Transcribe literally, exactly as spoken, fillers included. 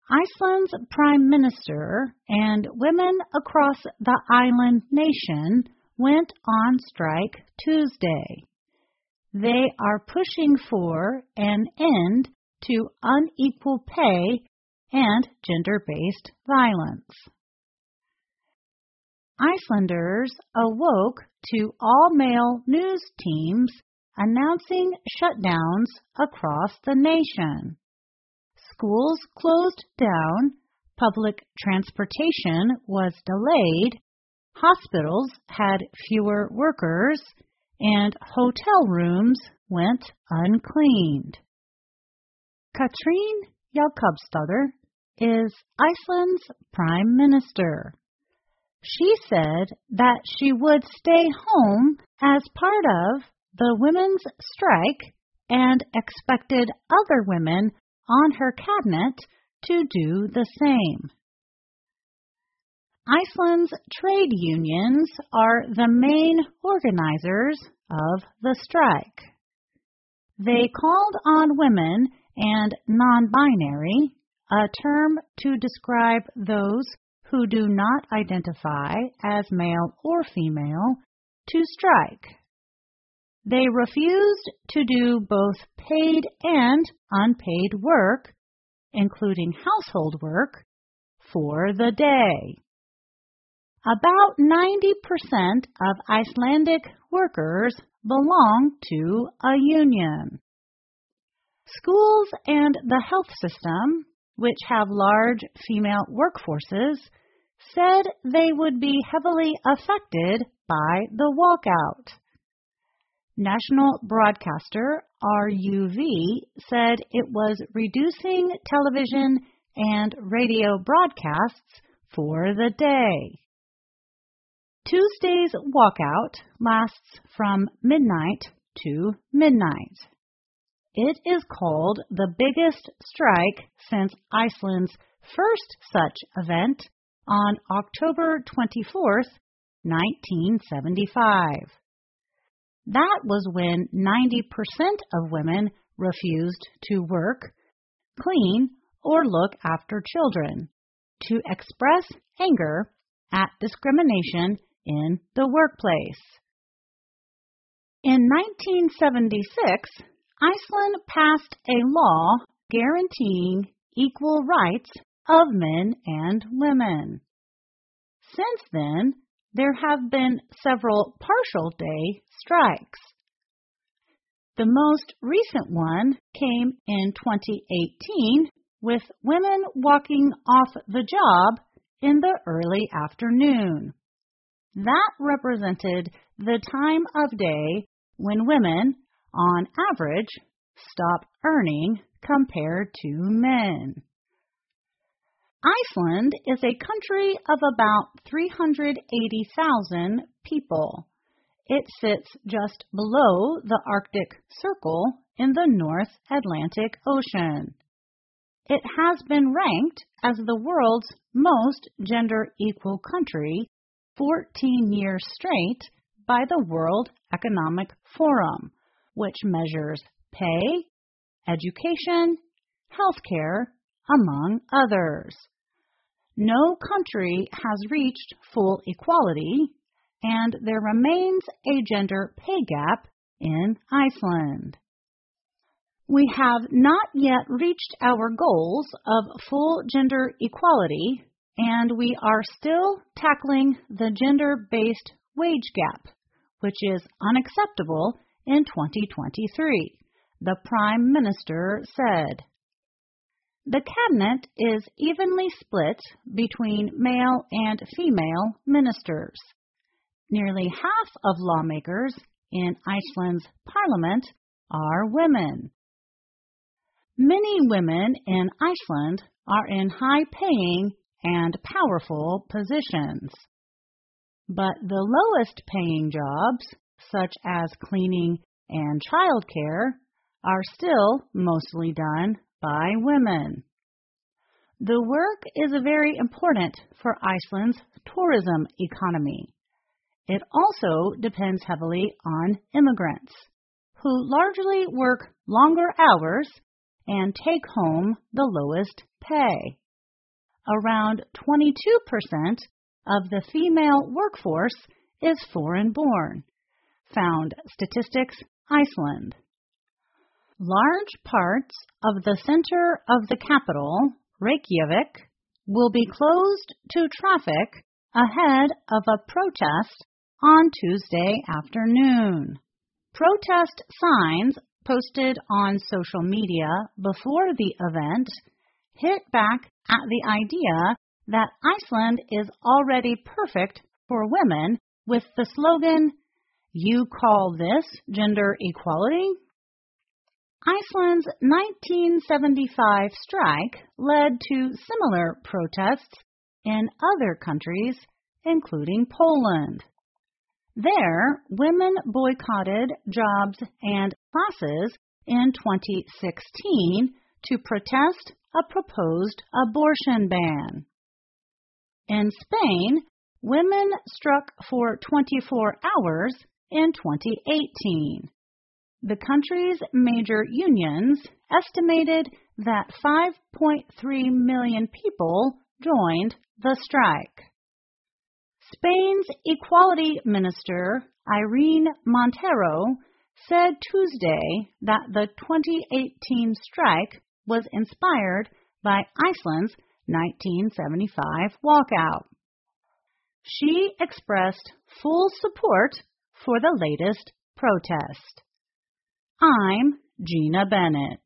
Iceland's Prime Minister and women across the island nation went on strike Tuesday. They are pushing for an end to unequal pay and gender-based violence. Icelanders awoke to all-male news teams announcing shutdowns across the nation. Schools closed down, public transportation was delayed, hospitals had fewer workers, and hotel rooms went uncleaned. Katrín Jakobsdóttir is Iceland's Prime Minister. She said that she would stay home as part of the women's strike and expected other women on her cabinet to do the same. Iceland's trade unions are the main organizers of the strike. They called on women and non-binary, a term to describe those who do not identify as male or female, to strike. They refused to do both paid and unpaid work, including household work, for the day. About ninety percent of Icelandic workers belong to a union. Schools and the health system, which have large female workforces, said they would be heavily affected by the walkout. National broadcaster R U V said it was reducing television and radio broadcasts for the day. Tuesday's walkout lasts from midnight to midnight. It is called the biggest strike since Iceland's first such event on October twenty-fourth, nineteen seventy-five. That was when ninety percent of women refused to work, clean, or look after children, to express anger at discrimination in the workplace. In nineteen seventy-six, Iceland passed a law guaranteeing equal rights of men and women. Since then, there have been several partial day strikes. The most recent one came in twenty eighteen, with women walking off the job in the early afternoon. That represented the time of day when women, on average, stop earning compared to men. Iceland is a country of about three hundred eighty thousand people. It sits just below the Arctic Circle in the North Atlantic Ocean. It has been ranked as the world's most gender-equal country fourteen years straight by the World Economic Forum, which measures pay, education, healthcare, among others. No country has reached full equality, and there remains a gender pay gap in Iceland. We have not yet reached our goals of full gender equality, and we are still tackling the gender-based wage gap, which is unacceptable in twenty twenty-three, the Prime Minister said. The cabinet is evenly split between male and female ministers. Nearly half of lawmakers in Iceland's parliament are women. Many women in Iceland are in high-paying and powerful positions. But the lowest-paying jobs, such as cleaning and childcare, are still mostly done by women. The work is very important for Iceland's tourism economy. It also depends heavily on immigrants, who largely work longer hours and take home the lowest pay. around twenty-two percent of the female workforce is foreign-born, found Statistics Iceland. Large parts of the center of the capital, Reykjavik, will be closed to traffic ahead of a protest on Tuesday afternoon. Protest signs posted on social media before the event hit back at the idea that Iceland is already perfect for women with the slogan, "You call this gender equality?" Iceland's nineteen seventy-five strike led to similar protests in other countries, including Poland. There, women boycotted jobs and classes in twenty sixteen to protest a proposed abortion ban. In Spain, women struck for twenty-four hours in twenty eighteen. The country's major unions estimated that five point three million people joined the strike. Spain's Equality Minister, Irene Montero, said Tuesday that the twenty eighteen strike was inspired by Iceland's nineteen seventy-five walkout. She expressed full support for the latest protest. I'm Gina Bennett.